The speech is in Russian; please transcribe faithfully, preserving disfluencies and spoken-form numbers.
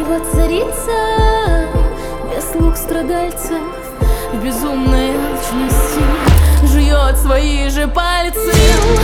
воцарится без слуг страдальцев в безумной алчности, жует свои же пальцы.